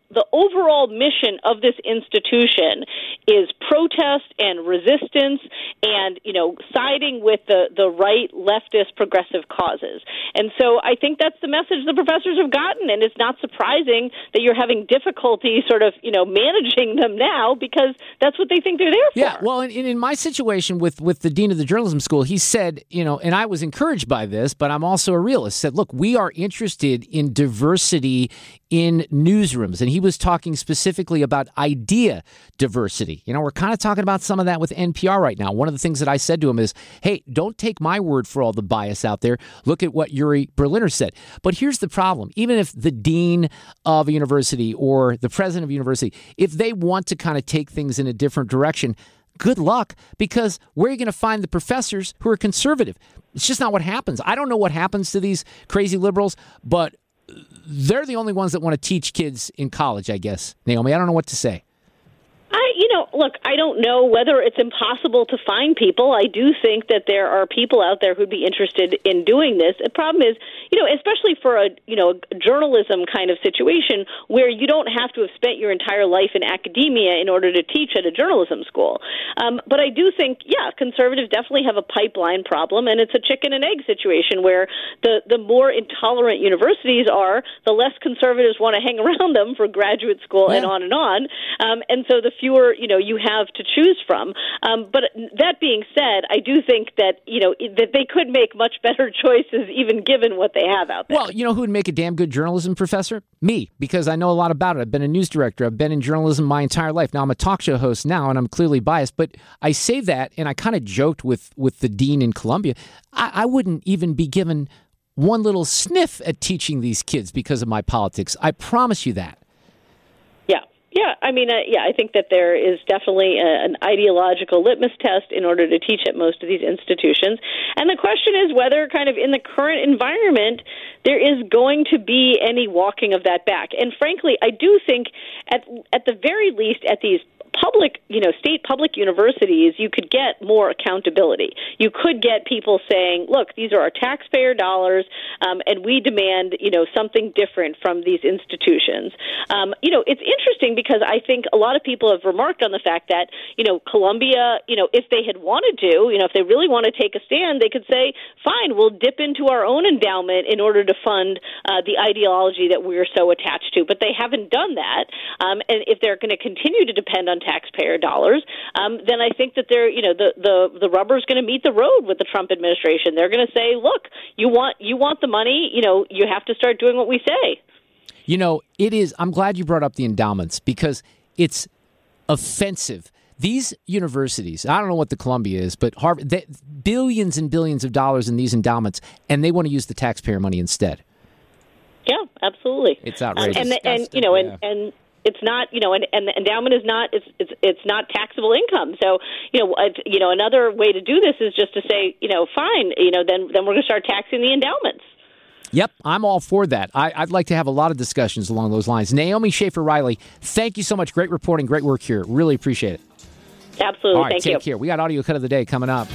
overall mission of this institution is protest and resistance and, siding with the right leftist progressive causes. And so I think that's the message the professors have gotten, and it's not surprising that you're having difficulty sort of, managing them now because that's what they think they're there for. Yeah, well, in my situation with the dean of the journalism school, he said, and I was encouraged by this, but I'm also a realist, said, look, we are interested in diversity in newsrooms. And he was talking specifically about idea diversity. We're kind of talking about some of that with NPR right now. One of the things that I said to him is, hey, don't take my word for all the bias out there. Look at what Yuri Berliner said. But here's the problem. Even if the dean of a university or the president of a university, if they want to kind of take things in a different direction, good luck, because where are you going to find the professors who are conservative? It's just not what happens. I don't know what happens to these crazy liberals, but they're the only ones that want to teach kids in college, I guess. Naomi, I don't know what to say. Look, I don't know whether it's impossible to find people. I do think that there are people out there who'd be interested in doing this. The problem is, especially for a journalism kind of situation where you don't have to have spent your entire life in academia in order to teach at a journalism school. But I do think, conservatives definitely have a pipeline problem, and it's a chicken and egg situation where the more intolerant universities are, the less conservatives want to hang around them for graduate school and on and on. And so the fewer, you have to choose from. But that being said, I do think that, that they could make much better choices even given what they have out there. Well, you know who would make a damn good journalism professor? Me, because I know a lot about it. I've been a news director. I've been in journalism my entire life. Now I'm a talk show host now, and I'm clearly biased. But I say that, and I kind of joked with the dean in Columbia. I wouldn't even be given one little sniff at teaching these kids because of my politics. I promise you that. Yeah, I think that there is definitely an ideological litmus test in order to teach at most of these institutions. And the question is whether kind of in the current environment there is going to be any walking of that back. And frankly, I do think at the very least at these public, state public universities, you could get more accountability. You could get people saying, look, these are our taxpayer dollars, and we demand, something different from these institutions. It's interesting because I think a lot of people have remarked on the fact that, Columbia, if they had wanted to, if they really want to take a stand, they could say, fine, we'll dip into our own endowment in order to fund the ideology that we're so attached to. But they haven't done that. And if they're going to continue to depend on taxpayer dollars, then I think that they're, the rubber's going to meet the road with the Trump administration. They're going to say, look, you want the money, you have to start doing what we say. It is. I'm glad you brought up the endowments because it's offensive. These universities, I don't know what the Columbia is, but Harvard, billions and billions of dollars in these endowments, and they want to use the taxpayer money instead. Yeah, absolutely. It's outrageous. And it's not, and the endowment is not, it's not taxable income. So, another way to do this is just to say, fine, then we're going to start taxing the endowments. Yep, I'm all for that. I'd like to have a lot of discussions along those lines. Naomi Schaefer-Riley, thank you so much. Great reporting, great work here. Really appreciate it. Absolutely. All right, Thank you. Take care. We got audio cut of the day coming up.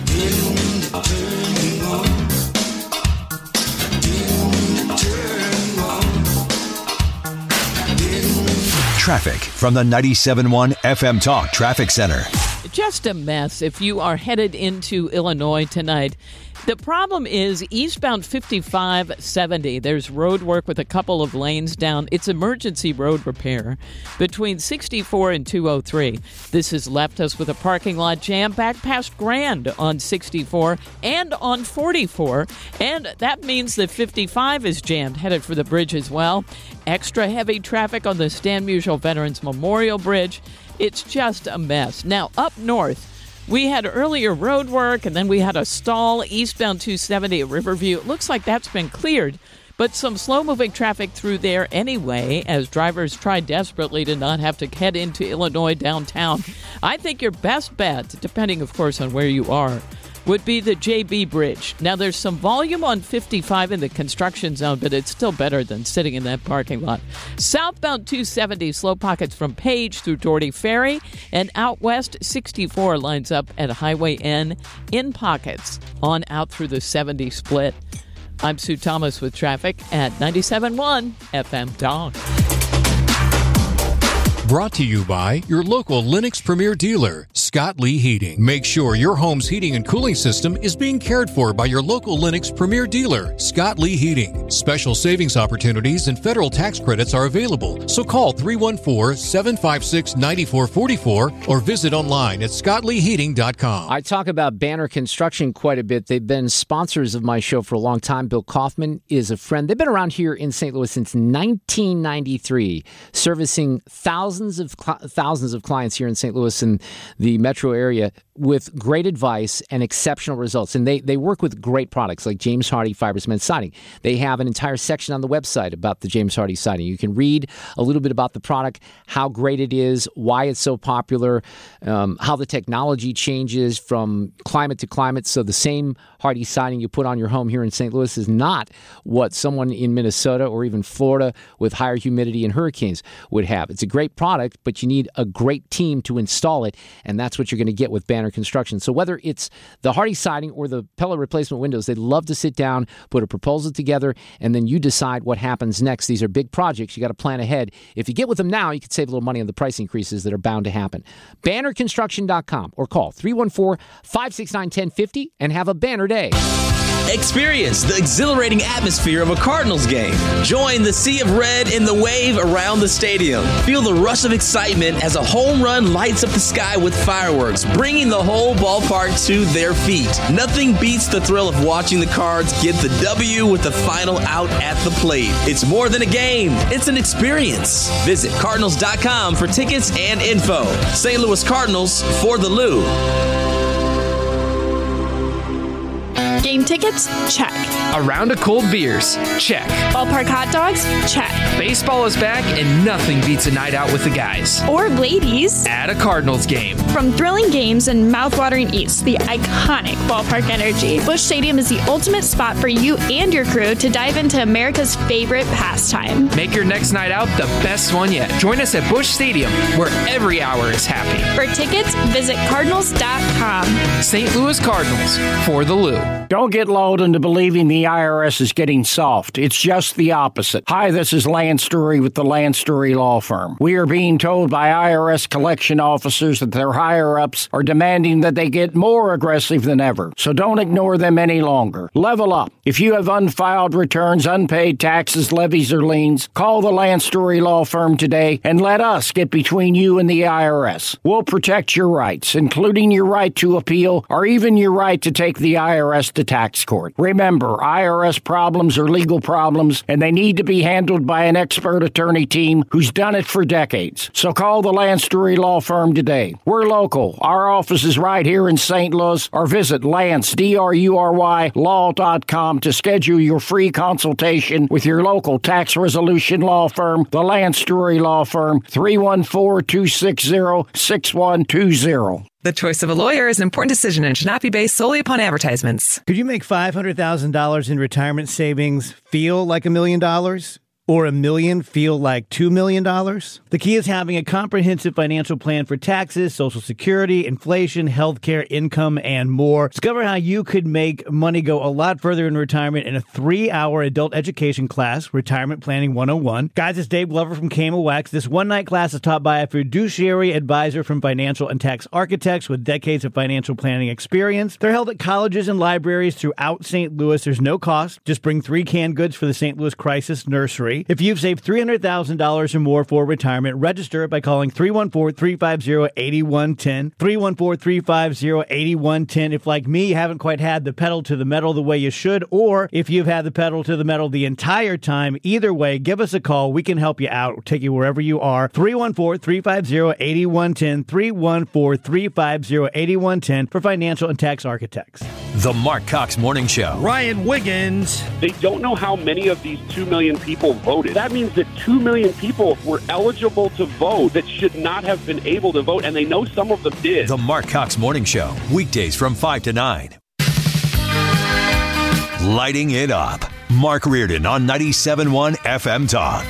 Traffic from the 97.1 FM Talk Traffic Center. Just a mess if you are headed into Illinois tonight. The problem is eastbound 5570. There's road work with a couple of lanes down. It's emergency road repair between 64 and 203. This has left us with a parking lot jam back past Grand on 64 and on 44. And that means that 55 is jammed, headed for the bridge as well. Extra heavy traffic on the Stan Musial Veterans Memorial Bridge. It's just a mess. Now, up north, we had earlier road work, and then we had a stall eastbound 270 at Riverview. It looks like that's been cleared, but some slow-moving traffic through there anyway as drivers try desperately to not have to head into Illinois downtown. I think your best bet, depending, of course, on where you are, would be the JB Bridge. Now, there's some volume on 55 in the construction zone, but it's still better than sitting in that parking lot. Southbound 270, slow pockets from Page through Doherty Ferry, and out west, 64 lines up at Highway N in pockets on out through the 70 split. I'm Sue Thomas with traffic at 97.1 FM Talk. Brought to you by your local Lennox Premier dealer, Scott Lee Heating. Make sure your home's heating and cooling system is being cared for by your local Lennox Premier dealer, Scott Lee Heating. Special savings opportunities and federal tax credits are available, so call 314-756-9444 or visit online at scottleeheating.com. I talk about Banner Construction quite a bit. They've been sponsors of my show for a long time. Bill Kaufman is a friend. They've been around here in St. Louis since 1993, servicing thousands of clients here in St. Louis and the metro area with great advice and exceptional results. And they work with great products like James Hardie Fiber Cement Siding. They have an entire section on the website about the James Hardie Siding. You can read a little bit about the product, how great it is, why it's so popular, how the technology changes from climate to climate. So the same Hardie Siding you put on your home here in St. Louis is not what someone in Minnesota or even Florida with higher humidity and hurricanes would have. It's a great product, but you need a great team to install it, and that's what you're going to get with Banner Construction. So whether it's the Hardie Siding or the pellet replacement windows, they'd love to sit down, put a proposal together, and then you decide what happens next. These are big projects. You got to plan ahead. If you get with them now, you could save a little money on the price increases that are bound to happen. BannerConstruction.com or call 314-569-1050 and have a banner day. Experience the exhilarating atmosphere of a Cardinals game. Join the sea of red in the wave around the stadium. Feel the rush of excitement as a home run lights up the sky with fireworks, bringing the whole ballpark to their feet. Nothing beats the thrill of watching the Cards get the W with the final out at the plate. It's more than a game. It's an experience. Visit Cardinals.com for tickets and info. St. Louis Cardinals for the Lou. Game tickets? Check. A round of cold beers? Check. Ballpark hot dogs? Check. Baseball is back and nothing beats a night out with the guys. Or ladies. At a Cardinals game. From thrilling games and mouthwatering eats to the iconic ballpark energy, Busch Stadium is the ultimate spot for you and your crew to dive into America's favorite pastime. Make your next night out the best one yet. Join us at Busch Stadium, where every hour is happy. For tickets, visit Cardinals.com. St. Louis Cardinals for the Lou. Don't get lulled into believing the IRS is getting soft. It's just the opposite. Hi, this is Lance Story with the Lance Story Law Firm. We are being told by IRS collection officers that their higher-ups are demanding that they get more aggressive than ever. So don't ignore them any longer. Level up. If you have unfiled returns, unpaid taxes, levies, or liens, call the Lance Story Law Firm today and let us get between you and the IRS. We'll protect your rights, including your right to appeal or even your right to take the IRS to tax court. Remember, IRS problems are legal problems, and they need to be handled by an expert attorney team who's done it for decades. So call the Lance Story Law Firm today. We're local. Our office is right here in St. Louis, or visit Lance, D-R-U-R-Y, law.com to schedule your free consultation with your local tax resolution law firm, the Lance Story Law Firm, 314-260-6120. The choice of a lawyer is an important decision and should not be based solely upon advertisements. Could you make $500,000 in retirement savings feel like $1 million? Or $1 million feel like $2 million? The key is having a comprehensive financial plan for taxes, Social Security, inflation, healthcare, income, and more. Discover how you could make money go a lot further in retirement in a 3-hour adult education class, Retirement Planning 101. Guys, it's Dave Glover from KMOX. This one-night class is taught by a fiduciary advisor from Financial and Tax Architects with decades of financial planning experience. They're held at colleges and libraries throughout St. Louis. There's no cost. Just bring 3 canned goods for the St. Louis Crisis Nursery. If you've saved $300,000 or more for retirement, register by calling 314-350-8110. 314-350-8110. If, like me, you haven't quite had the pedal to the metal the way you should, or if you've had the pedal to the metal the entire time, either way, give us a call. We can help you out. We'll take you wherever you are. 314-350-8110. 314-350-8110 for Financial and Tax Architects. The Mark Cox Morning Show. Ryan Wiggins. They don't know how many of these 2 million people voted. That means that 2 million people were eligible to vote that should not have been able to vote, and they know some of them did. The Mark Cox Morning Show. Weekdays from 5 to 9. Lighting it up. Mark Reardon on 97.1 FM Talk.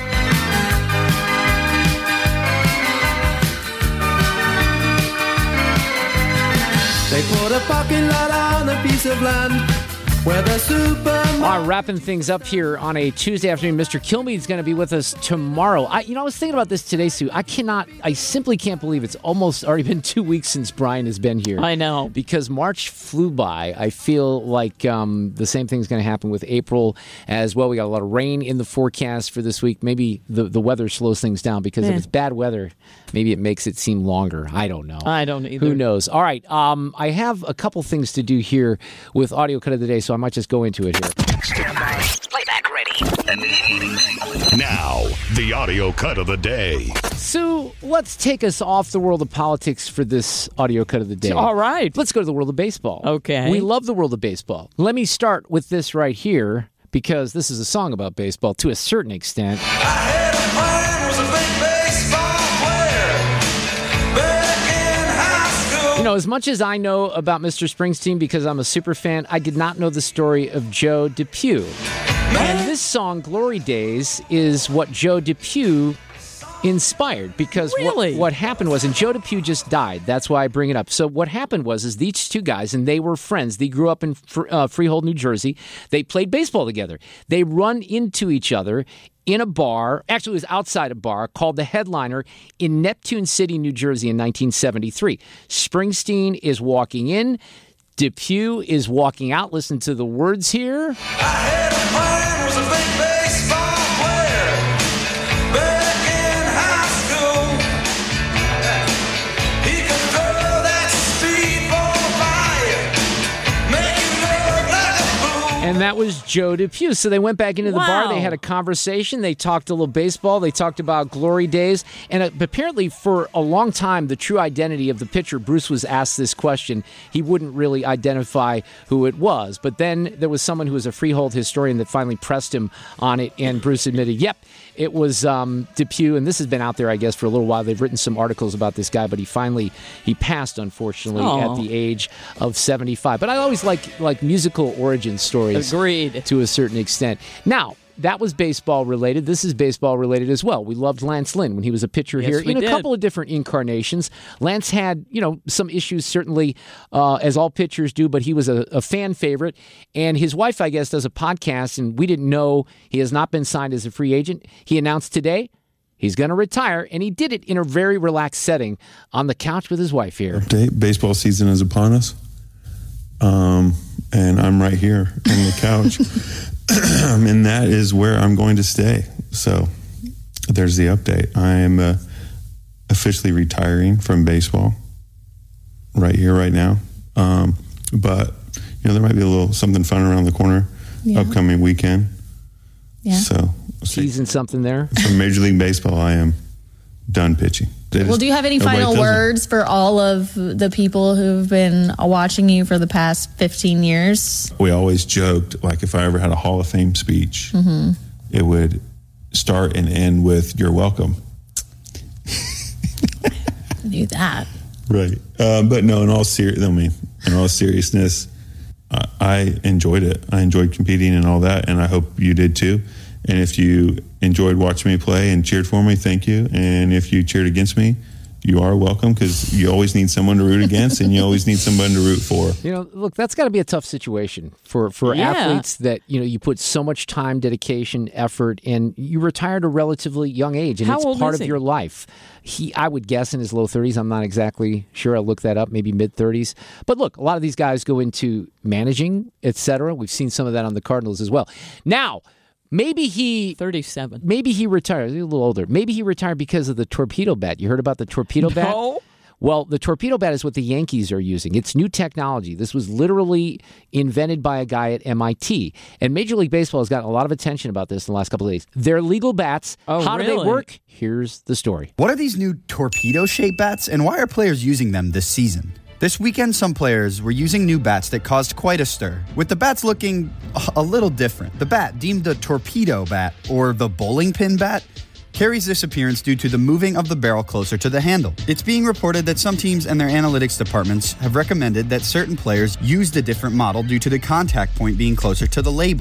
They put a parking lot on a piece of land. Wrapping things up here on a Tuesday afternoon. Mr. Kilmeade's going to be with us tomorrow. I was thinking about this today, Sue. I simply can't believe it's almost already been 2 weeks since Brian has been here. I know. Because March flew by. I feel like the same thing's going to happen with April as well. We got a lot of rain in the forecast for this week. Maybe the weather slows things down because if it's bad weather, maybe it makes it seem longer. I don't know. I don't either. Who knows? All right. I have a couple things to do here with Audio Cut of the Day, so I might just go into it here. Stand by. Playback ready. Now, the Audio Cut of the Day. Sue, let's take us off the world of politics for this Audio Cut of the Day. All right. Let's go to the world of baseball. Okay. We love the world of baseball. Let me start with this right here, because this is a song about baseball to a certain extent. I had a plan, was a big baseball player back in high school. You know, as much as I know about Mr. Springsteen because I'm a super fan, I did not know the story of Joe DePew. And this song, Glory Days, is what Joe DePew inspired, because what happened was, and Joe DePew just died. That's why I bring it up. So what happened was these two guys, and they were friends. They grew up in Freehold, New Jersey. They played baseball together. They run into each other in a bar. Actually, it was outside a bar called The Headliner in Neptune City, New Jersey in 1973. Springsteen is walking in. DePew is walking out. Listen to the words here. I had a plan, was a big baseball player back in high school. He could throw that speedball by you, make you look like a fool. And that was Joe DePew. So they went back into the bar. They had a conversation. They talked a little baseball. They talked about Glory Days. And apparently for a long time, the true identity of the pitcher, Bruce, was asked this question. He wouldn't really identify who it was. But then there was someone who was a Freehold historian that finally pressed him on it. And Bruce admitted, yep, it was DePew. And this has been out there, I guess, for a little while. They've written some articles about this guy. But he passed, unfortunately, at the age of 75. But I always like musical origin stories. Agreed. To a certain extent. Now, that was baseball related. This is baseball related as well. We loved Lance Lynn when he was a pitcher here in a couple of different incarnations. Lance had, some issues, certainly, as all pitchers do, but he was a fan favorite. And his wife, I guess, does a podcast, and we didn't know he has not been signed as a free agent. He announced today he's going to retire, and he did it in a very relaxed setting on the couch with his wife here. Update, baseball season is upon us. And I'm right here on the couch. And that is where I'm going to stay. So there's the update. I am officially retiring from baseball right here, right now. But, there might be a little something fun around the corner upcoming weekend. Yeah. So teasing something there. From Major League Baseball, I am done pitching. Well, do you have any final words for all of the people who've been watching you for the past 15 years? We always joked, like, if I ever had a Hall of Fame speech, it would start and end with, "You're welcome." Knew that. Right. But no, in all seriousness, I enjoyed it. I enjoyed competing and all that, and I hope you did too. And if you enjoyed watching me play and cheered for me, thank you. And if you cheered against me, you are welcome, because you always need someone to root against and you always need someone to root for. Look, that's got to be a tough situation for athletes that, you put so much time, dedication, effort, and you retired at a relatively young age, and it's part of your life. I would guess in his low 30s. I'm not exactly sure. I'll look that up, maybe mid 30s. But look, a lot of these guys go into managing, etc. We've seen some of that on the Cardinals as well. Now, maybe he 37. Maybe he retired. He's a little older. Maybe he retired because of the torpedo bat. You heard about the torpedo bat? No. Well, the torpedo bat is what the Yankees are using. It's new technology. This was literally invented by a guy at MIT. And Major League Baseball has gotten a lot of attention about this in the last couple of days. They're legal bats. How do they work? Here's the story. What are these new torpedo-shaped bats, and why are players using them this season? This weekend, some players were using new bats that caused quite a stir, with the bats looking a little different. The bat, deemed the torpedo bat, or the bowling pin bat, carries this appearance due to the moving of the barrel closer to the handle. It's being reported that some teams and their analytics departments have recommended that certain players use the different model due to the contact point being closer to the label.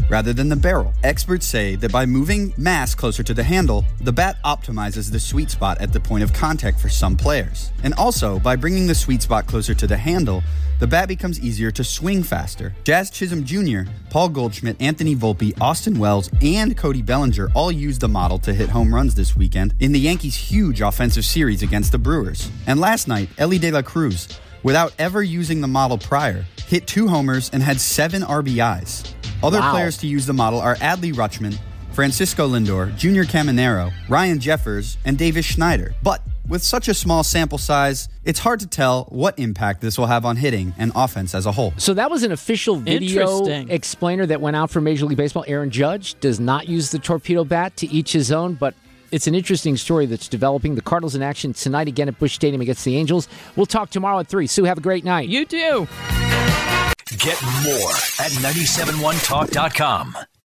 rather than the barrel. Experts say that by moving mass closer to the handle, the bat optimizes the sweet spot at the point of contact for some players. And also, by bringing the sweet spot closer to the handle, the bat becomes easier to swing faster. Jazz Chisholm Jr., Paul Goldschmidt, Anthony Volpe, Austin Wells, and Cody Bellinger all used the model to hit home runs this weekend in the Yankees' huge offensive series against the Brewers. And last night, Elly De La Cruz, without ever using the model prior, hit 2 homers and had 7 RBIs. Other players to use the model are Adley Rutschman, Francisco Lindor, Junior Caminero, Ryan Jeffers, and Davis Schneider. But with such a small sample size, it's hard to tell what impact this will have on hitting and offense as a whole. So that was an official video explainer that went out for Major League Baseball. Aaron Judge does not use the torpedo bat, to each his own, but it's an interesting story that's developing. The Cardinals in action tonight again at Busch Stadium against the Angels. We'll talk tomorrow at 3. Sue, have a great night. You too. Get more at 971talk.com.